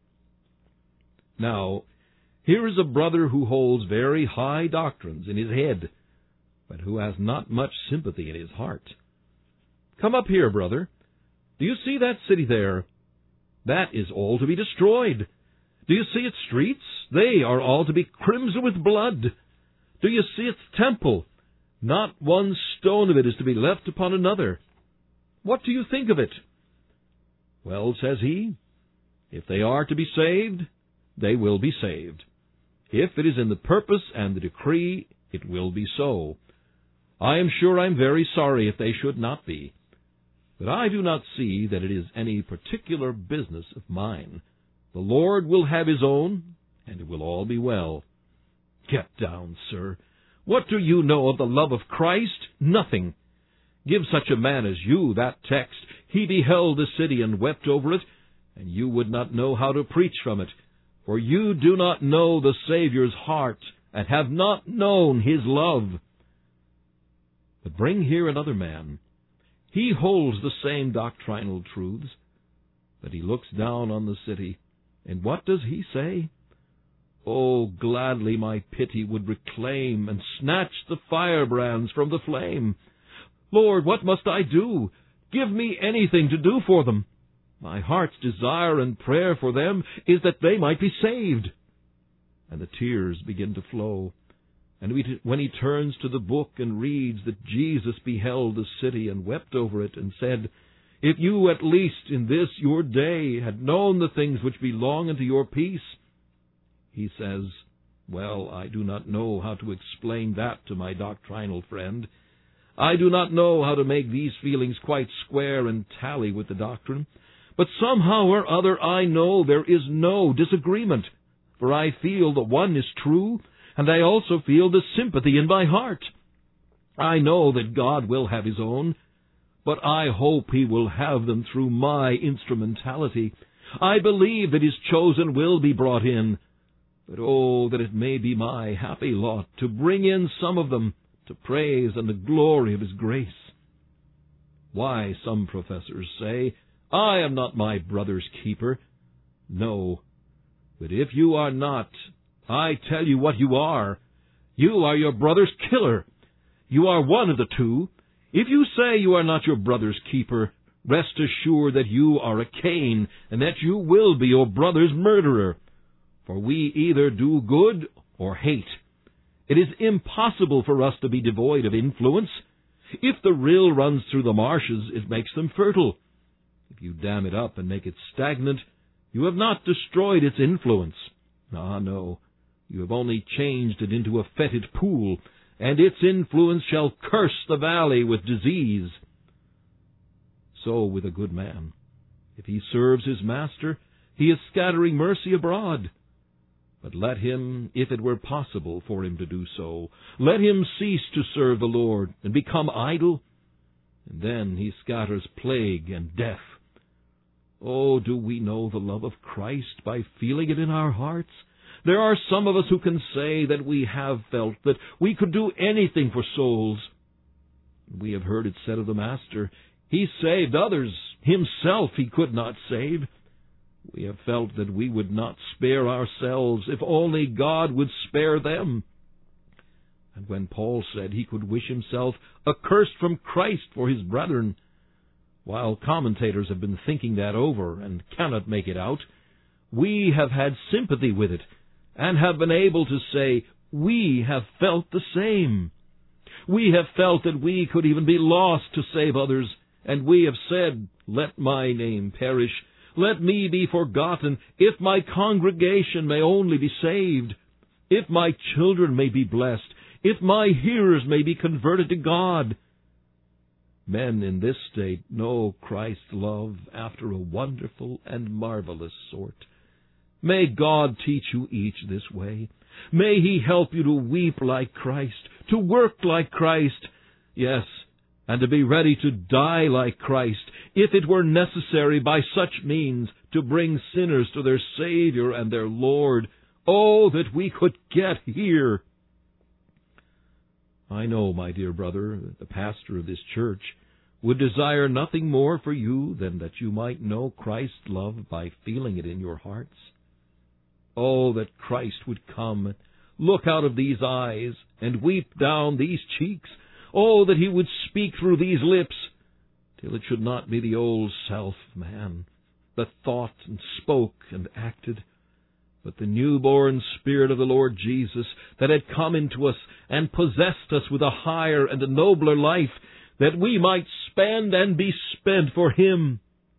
Now, here is a brother who holds very high doctrines in his head, but who has not much sympathy in his heart. Come up here, brother. Do you see that city there? That is all to be destroyed. Do you see its streets? They are all to be crimson with blood. Do you see its temple? Not one stone of it is to be left upon another. What do you think of it? Well, says he, if they are to be saved, they will be saved. If it is in the purpose and the decree, it will be so. I am sure I am very sorry if they should not be. But I do not see that it is any particular business of mine. The Lord will have his own, and it will all be well. Get down, sir. What do you know of the love of Christ? Nothing. Give such a man as you that text, "He beheld the city and wept over it," and you would not know how to preach from it, for you do not know the Saviour's heart, and have not known his love. But bring here another man. He holds the same doctrinal truths, but he looks down on the city, and what does he say? Oh, gladly my pity would reclaim and snatch the firebrands from the flame. Lord, what must I do? Give me anything to do for them. My heart's desire and prayer for them is that they might be saved. And the tears begin to flow. And when he turns to the book and reads that Jesus beheld the city and wept over it and said, "If you at least in this your day had known the things which belong unto your peace," he says, "Well, I do not know how to explain that to my doctrinal friend. I do not know how to make these feelings quite square and tally with the doctrine. But somehow or other I know there is no disagreement, for I feel the one is true, and I also feel the sympathy in my heart. I know that God will have His own, but I hope He will have them through my instrumentality. I believe that His chosen will be brought in, but oh, that it may be my happy lot to bring in some of them to praise and the glory of His grace. Why, some professors say, I am not my brother's keeper. No, but if you are not, I tell you what you are. You are your brother's killer. You are one of the two. If you say you are not your brother's keeper, rest assured that you are a Cain, and that you will be your brother's murderer. For we either do good or hate. It is impossible for us to be devoid of influence. If the rill runs through the marshes, it makes them fertile. If you dam it up and make it stagnant, you have not destroyed its influence. Ah, no, you have only changed it into a fetid pool, and its influence shall curse the valley with disease. So with a good man. If he serves his master, he is scattering mercy abroad. But let him, if it were possible for him to do so, let him cease to serve the Lord and become idle, and then he scatters plague and death. Oh, do we know the love of Christ by feeling it in our hearts? There are some of us who can say that we have felt that we could do anything for souls. We have heard it said of the Master, He saved others, Himself He could not save. We have felt that we would not spare ourselves if only God would spare them. And when Paul said he could wish himself accursed from Christ for his brethren, while commentators have been thinking that over and cannot make it out, we have had sympathy with it and have been able to say, we have felt the same. We have felt that we could even be lost to save others, and we have said, let my name perish, let me be forgotten, if my congregation may only be saved, if my children may be blessed, if my hearers may be converted to God. Men in this state know Christ's love after a wonderful and marvelous sort. May God teach you each this way. May He help you to weep like Christ, to work like Christ, yes, and to be ready to die like Christ, if it were necessary by such means to bring sinners to their Savior and their Lord. Oh, that we could get here! I know, my dear brother, the pastor of this church would desire nothing more for you than that you might know Christ's love by feeling it in your hearts. Oh, that Christ would come, look out of these eyes, and weep down these cheeks. Oh, that He would speak through these lips, till it should not be the old self-man that thought and spoke and acted, but the newborn Spirit of the Lord Jesus that had come into us and possessed us with a higher and a nobler life, that we might spend and be spent for Him.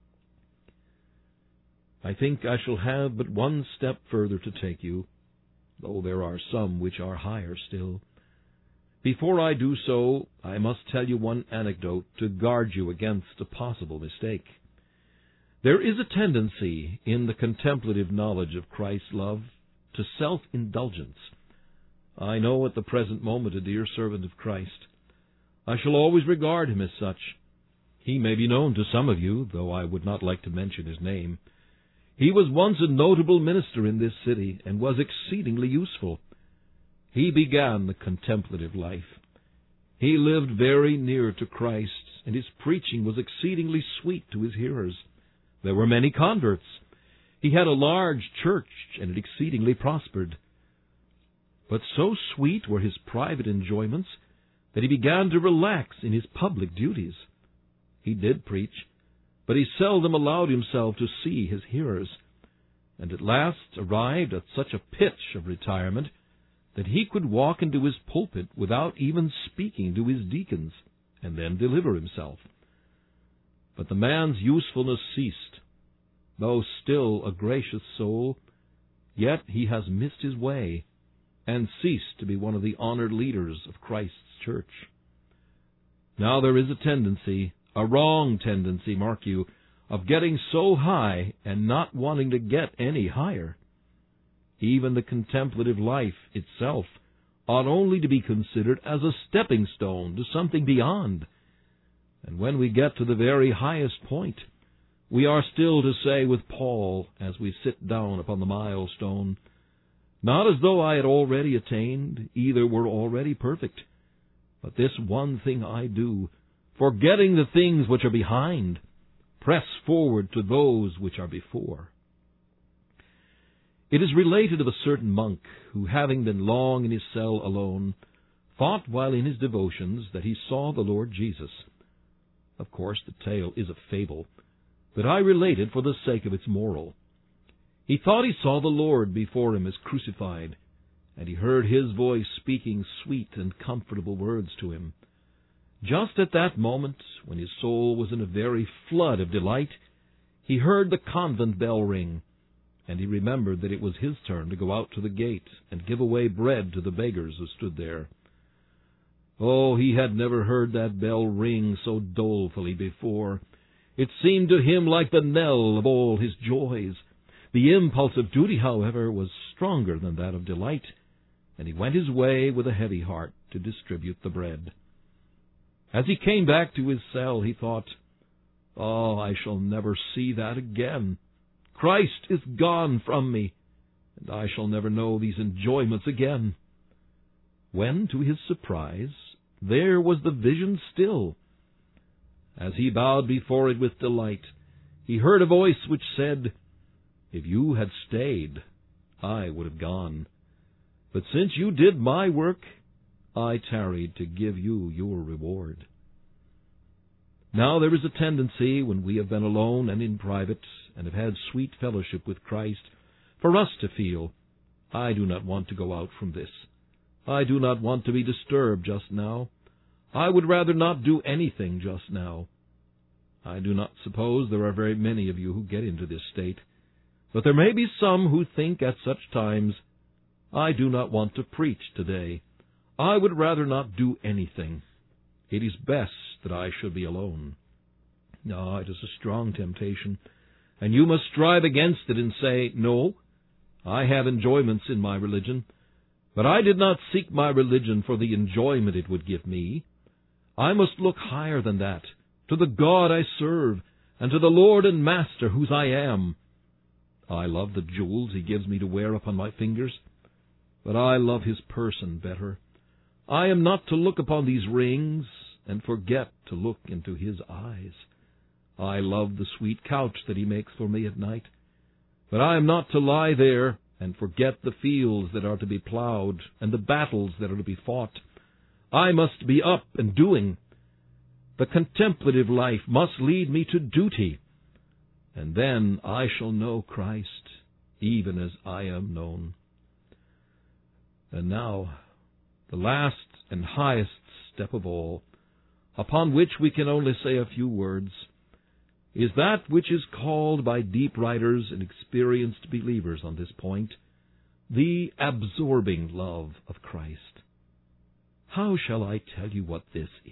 I think I shall have but one step further to take you, though there are some which are higher still. Before I do so, I must tell you one anecdote to guard you against a possible mistake. There is a tendency in the contemplative knowledge of Christ's love to self-indulgence. I know at the present moment a dear servant of Christ. I shall always regard him as such. He may be known to some of you, though I would not like to mention his name. He was once a notable minister in this city, and was exceedingly useful. He began the contemplative life. He lived very near to Christ, and his preaching was exceedingly sweet to his hearers. There were many converts. He had a large church, and it exceedingly prospered. But so sweet were his private enjoyments that he began to relax in his public duties. He did preach, but he seldom allowed himself to see his hearers, and at last arrived at such a pitch of retirement that he could walk into his pulpit without even speaking to his deacons, and then deliver himself. But the man's usefulness ceased. Though still a gracious soul, yet he has missed his way, and ceased to be one of the honored leaders of Christ's church. Now there is a tendency, a wrong tendency, mark you, of getting so high and not wanting to get any higher. Even the contemplative life itself ought only to be considered as a stepping stone to something beyond. And when we get to the very highest point, we are still to say with Paul as we sit down upon the milestone, "Not as though I had already attained, either were already perfect. But this one thing I do, forgetting the things which are behind, press forward to those which are before." It is related of a certain monk who, having been long in his cell alone, thought while in his devotions that he saw the Lord Jesus. Of course, the tale is a fable, but I relate it for the sake of its moral. He thought he saw the Lord before him as crucified, and he heard his voice speaking sweet and comfortable words to him. Just at that moment, when his soul was in a very flood of delight, he heard the convent bell ring, and he remembered that it was his turn to go out to the gate and give away bread to the beggars who stood there. Oh, he had never heard that bell ring so dolefully before. It seemed to him like the knell of all his joys. The impulse of duty, however, was stronger than that of delight, and he went his way with a heavy heart to distribute the bread. As he came back to his cell, he thought, "Oh, I shall never see that again. Christ is gone from me, and I shall never know these enjoyments again." When, to his surprise, there was the vision still. As he bowed before it with delight, he heard a voice which said, "If you had stayed, I would have gone. But since you did my work, I tarried to give you your reward." Now there is a tendency, when we have been alone and in private, and have had sweet fellowship with Christ, for us to feel, "I do not want to go out from this. I do not want to be disturbed just now. I would rather not do anything just now." I do not suppose there are very many of you who get into this state, but there may be some who think at such times, "I do not want to preach today. I would rather not do anything. It is best that I should be alone." No, it is a strong temptation, and you must strive against it and say, "No, I have enjoyments in my religion, but I did not seek my religion for the enjoyment it would give me. I must look higher than that, to the God I serve, and to the Lord and Master whose I am. I love the jewels He gives me to wear upon my fingers, but I love His person better. I am not to look upon these rings and forget to look into His eyes. I love the sweet couch that He makes for me at night, but I am not to lie there and forget the fields that are to be plowed and the battles that are to be fought. I must be up and doing. The contemplative life must lead me to duty, and then I shall know Christ, even as I am known." And now, the last and highest step of all, upon which we can only say a few words, is that which is called by deep writers and experienced believers on this point, the absorbing love of Christ. How shall I tell you what this is?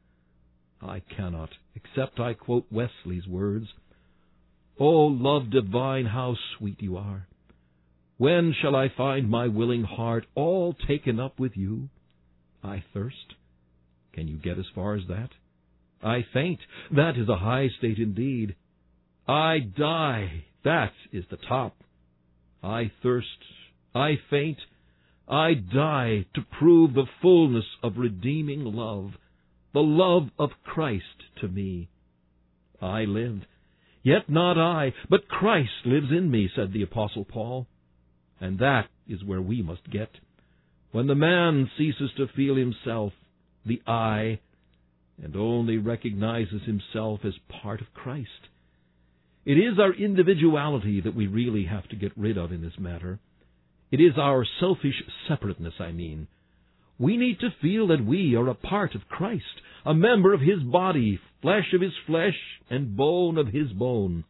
I cannot, except I quote Wesley's words, "O love divine, how sweet you are! When shall I find my willing heart all taken up with you? I thirst." Can you get as far as that? I faint. That is a high state indeed. I die. That is the top. I thirst. I faint. I die to prove the fullness of redeeming love, the love of Christ to me. I live, yet not I, but Christ lives in me, said the Apostle Paul. And that is where we must get. When the man ceases to feel himself, the I, and only recognizes himself as part of Christ. It is our individuality that we really have to get rid of in this matter. It is our selfish separateness, I mean. We need to feel that we are a part of Christ, a member of His body, flesh of His flesh, and bone of His bone.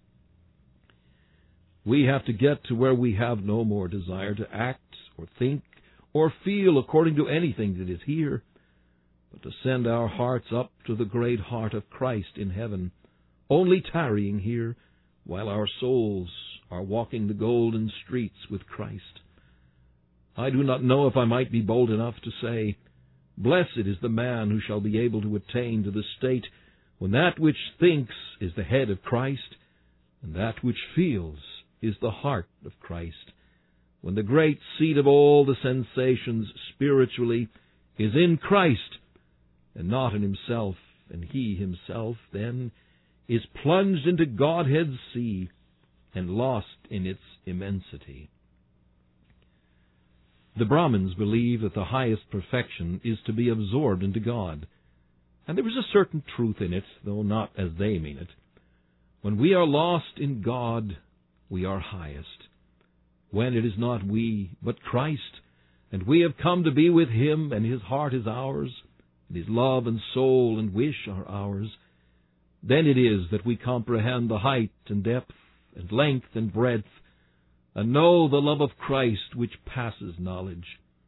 We have to get to where we have no more desire to act or think or feel according to anything that is here, but to send our hearts up to the great heart of Christ in heaven, only tarrying here, while our souls are walking the golden streets with Christ. I do not know if I might be bold enough to say, blessed is the man who shall be able to attain to the state when that which thinks is the head of Christ, and that which feels is the heart of Christ, when the great seat of all the sensations spiritually is in Christ, and not in himself, and he himself then is plunged into Godhead's sea and lost in its immensity. The Brahmins believe that the highest perfection is to be absorbed into God, and there is a certain truth in it, though not as they mean it. When we are lost in God, we are highest. When it is not we, but Christ, and we have come to be with Him, and His heart is ours, and His love and soul and wish are ours, then it is that we comprehend the height and depth and length and breadth, and know the love of Christ which passes knowledge.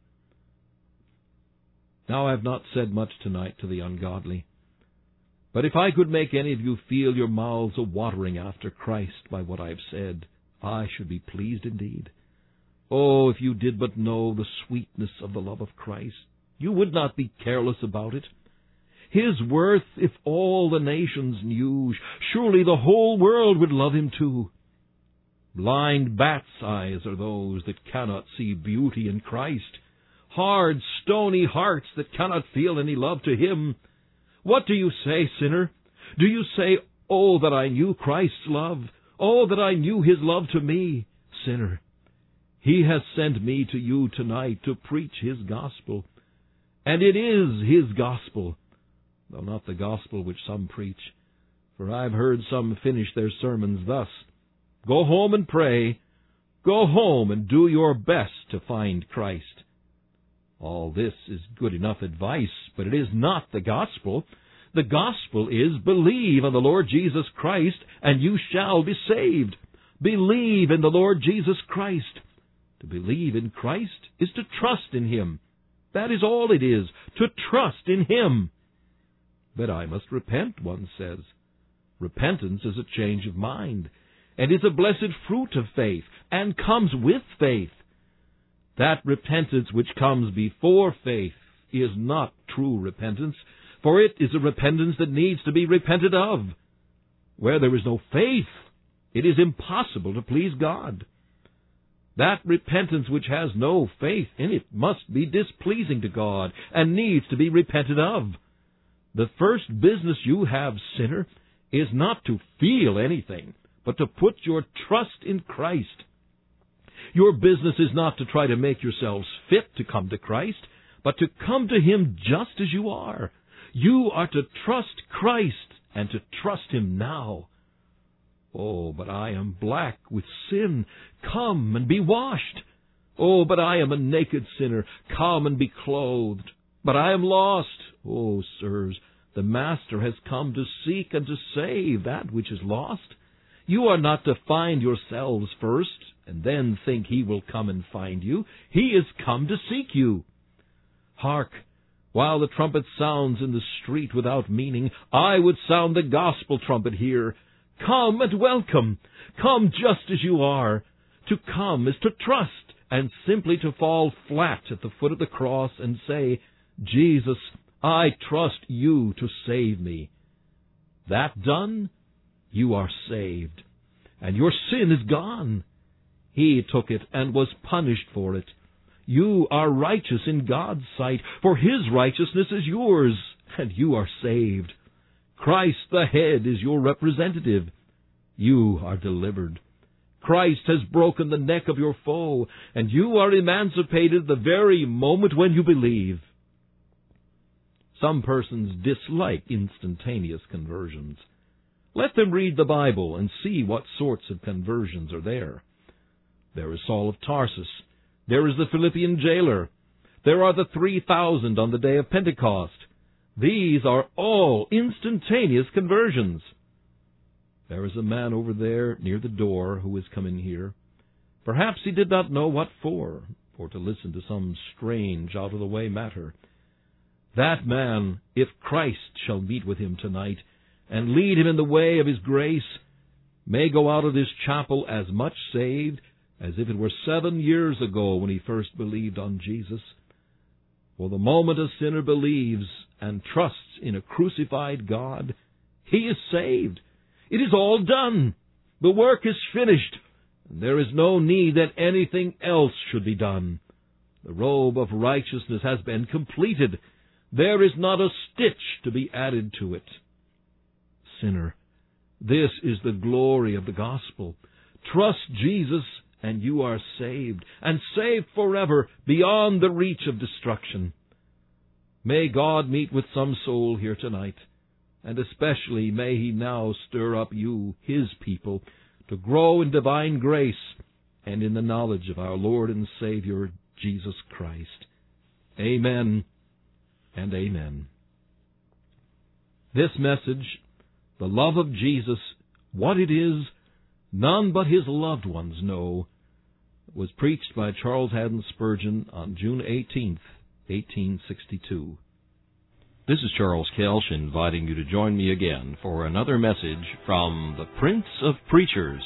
Now I have not said much tonight to the ungodly, but if I could make any of you feel your mouths a-watering after Christ by what I have said, I should be pleased indeed. Oh, if you did but know the sweetness of the love of Christ, you would not be careless about it. His worth, if all the nations knew, surely the whole world would love Him too. Blind bats' eyes are those that cannot see beauty in Christ, hard, stony hearts that cannot feel any love to Him. What do you say, sinner? Do you say, oh, that I knew Christ's love, oh, that I knew His love to me? Sinner, He has sent me to you tonight to preach His gospel, and it is His gospel, though not the gospel which some preach. For I've heard some finish their sermons thus: go home and pray, go home and do your best to find Christ. All this is good enough advice, but it is not the gospel. The gospel is, believe on the Lord Jesus Christ, and you shall be saved. Believe in the Lord Jesus Christ. To believe in Christ is to trust in Him. That is all it is, to trust in Him. But I must repent, one says. Repentance is a change of mind, and is a blessed fruit of faith, and comes with faith. That repentance which comes before faith is not true repentance, for it is a repentance that needs to be repented of. Where there is no faith, it is impossible to please God. That repentance which has no faith in it must be displeasing to God, and needs to be repented of. The first business you have, sinner, is not to feel anything, but to put your trust in Christ. Your business is not to try to make yourselves fit to come to Christ, but to come to Him just as you are. You are to trust Christ, and to trust Him now. Oh, but I am black with sin. Come and be washed. Oh, but I am a naked sinner. Come and be clothed. But I am lost. Oh, sirs, the Master has come to seek and to save that which is lost. You are not to find yourselves first, and then think He will come and find you. He is come to seek you. Hark! While the trumpet sounds in the street without meaning, I would sound the gospel trumpet here. Come and welcome. Come just as you are. To come is to trust, and simply to fall flat at the foot of the cross and say, Jesus, I trust you to save me. That done, you are saved, and your sin is gone. He took it and was punished for it. You are righteous in God's sight, for His righteousness is yours, and you are saved. Christ the head is your representative. You are delivered. Christ has broken the neck of your foe, and you are emancipated the very moment when you believe. Some persons dislike instantaneous conversions. Let them read the Bible and see what sorts of conversions are there. There is Saul of Tarsus. There is the Philippian jailer. There are the 3,000 on the day of Pentecost. These are all instantaneous conversions. There is a man over there near the door who is coming here. Perhaps he did not know what for, or to listen to some strange, out-of-the-way matter. That man, if Christ shall meet with him tonight, and lead him in the way of his grace, may go out of this chapel as much saved as if it were 7 years ago when he first believed on Jesus. For the moment a sinner believes and trusts in a crucified God, he is saved. It is all done. The work is finished. And there is no need that anything else should be done. The robe of righteousness has been completed. There is not a stitch to be added to it. Sinner, this is the glory of the gospel. Trust Jesus and you are saved, and saved forever beyond the reach of destruction. May God meet with some soul here tonight, and especially may He now stir up you, His people, to grow in divine grace and in the knowledge of our Lord and Savior, Jesus Christ. Amen and amen. This message, the love of Jesus, what it is, none but His loved ones know, was preached by Charles Haddon Spurgeon on June 18th, 1862. This is Charles Kelsch inviting you to join me again for another message from the Prince of Preachers.